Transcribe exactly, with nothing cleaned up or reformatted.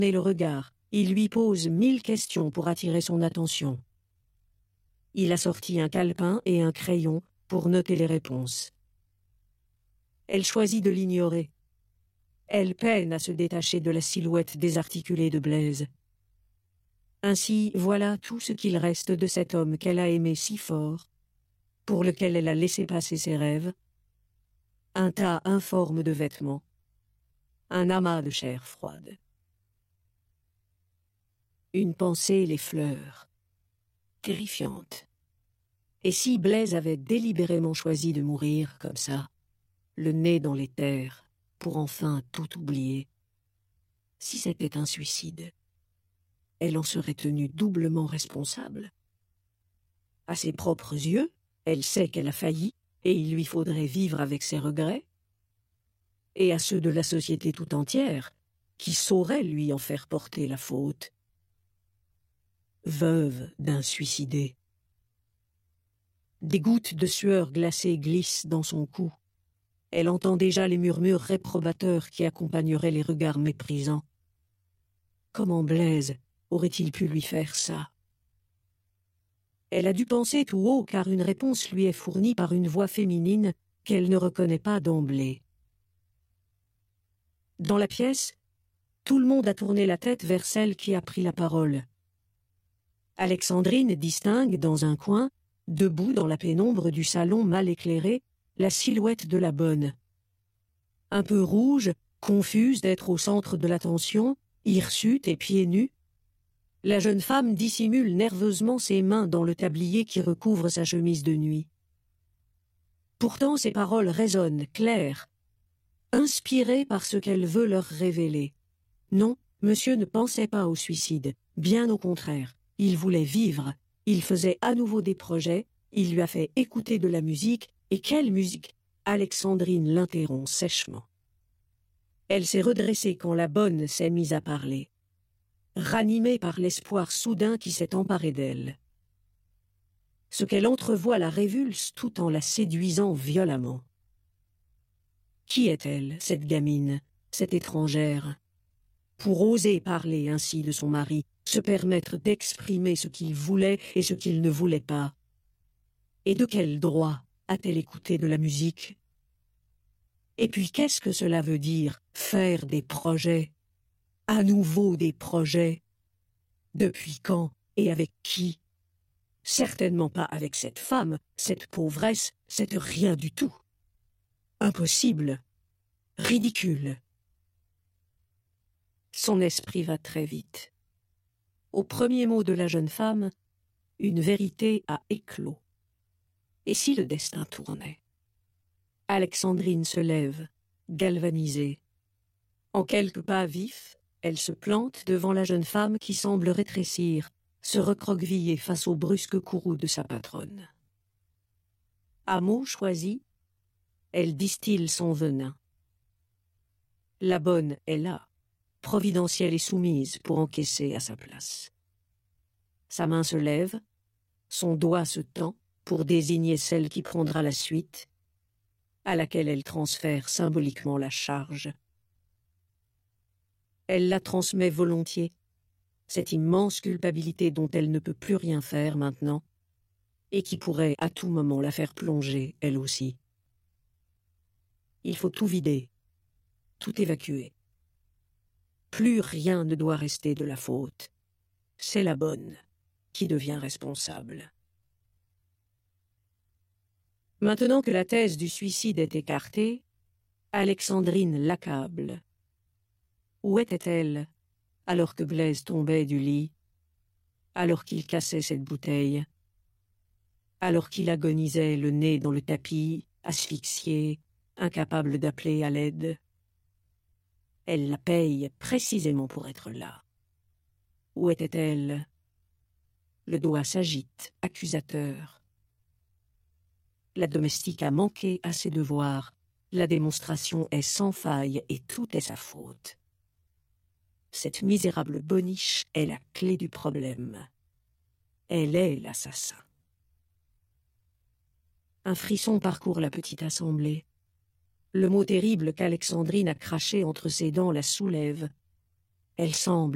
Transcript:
le regard, il lui pose mille questions pour attirer son attention. Il a sorti un calepin et un crayon pour noter les réponses. Elle choisit de l'ignorer. Elle peine à se détacher de la silhouette désarticulée de Blaise. Ainsi, voilà tout ce qu'il reste de cet homme qu'elle a aimé si fort, pour lequel elle a laissé passer ses rêves. Un tas informe de vêtements, un amas de chair froide. Une pensée l'effleure, terrifiante. Et si Blaise avait délibérément choisi de mourir comme ça, le nez dans les terres, pour enfin tout oublier, si c'était un suicide, elle en serait tenue doublement responsable. À ses propres yeux, elle sait qu'elle a failli, et il lui faudrait vivre avec ses regrets. Et à ceux de la société tout entière, qui saurait lui en faire porter la faute. Veuve d'un suicidé. Des gouttes de sueur glacée glissent dans son cou. Elle entend déjà les murmures réprobateurs qui accompagneraient les regards méprisants. Comment Blaise aurait-il pu lui faire ça? Elle a dû penser tout haut car une réponse lui est fournie par une voix féminine qu'elle ne reconnaît pas d'emblée. Dans la pièce, tout le monde a tourné la tête vers celle qui a pris la parole. Alexandrine distingue dans un coin, debout dans la pénombre du salon mal éclairé, la silhouette de la bonne. Un peu rouge, confuse d'être au centre de l'attention, hirsute et pieds nus, la jeune femme dissimule nerveusement ses mains dans le tablier qui recouvre sa chemise de nuit. Pourtant ses paroles résonnent, claires, inspirées par ce qu'elle veut leur révéler. Non, monsieur ne pensait pas au suicide, bien au contraire, il voulait vivre, il faisait à nouveau des projets, il lui a fait écouter de la musique, et quelle musique? Alexandrine l'interrompt sèchement. Elle s'est redressée quand la bonne s'est mise à parler, ranimée par l'espoir soudain qui s'est emparé d'elle. Ce qu'elle entrevoit la révulse tout en la séduisant violemment. Qui est-elle, cette gamine, cette étrangère, pour oser parler ainsi de son mari, se permettre d'exprimer ce qu'il voulait et ce qu'il ne voulait pas? Et de quel droit a-t-elle écouté de la musique? Et puis qu'est-ce que cela veut dire, faire des projets? À nouveau des projets? Depuis quand et avec qui? Certainement pas avec cette femme, cette pauvresse, cette rien du tout. Impossible, ridicule. Son esprit va très vite. Au premier mot de la jeune femme, une vérité a éclos. Et si le destin tournait? Alexandrine se lève, galvanisée. En quelques pas vifs, elle se plante devant la jeune femme qui semble rétrécir, se recroqueviller face au brusque courroux de sa patronne. À mots choisis, elle distille son venin. La bonne est là, providentielle et soumise pour encaisser à sa place. Sa main se lève, son doigt se tend pour désigner celle qui prendra la suite, à laquelle elle transfère symboliquement la charge. Elle la transmet volontiers, cette immense culpabilité dont elle ne peut plus rien faire maintenant, et qui pourrait à tout moment la faire plonger, elle aussi. Il faut tout vider, tout évacuer. Plus rien ne doit rester de la faute. C'est la bonne qui devient responsable. Maintenant que la thèse du suicide est écartée, Alexandrine l'accable. Où était-elle alors que Blaise tombait du lit, alors qu'il cassait cette bouteille, alors qu'il agonisait le nez dans le tapis, asphyxié, incapable d'appeler à l'aide? Elle la paye précisément pour être là. Où était-elle? Le doigt s'agite, accusateur. La domestique a manqué à ses devoirs. La démonstration est sans faille et tout est sa faute. Cette misérable boniche est la clé du problème. Elle est l'assassin. Un frisson parcourt la petite assemblée. Le mot terrible qu'Alexandrine a craché entre ses dents la soulève. Elle semble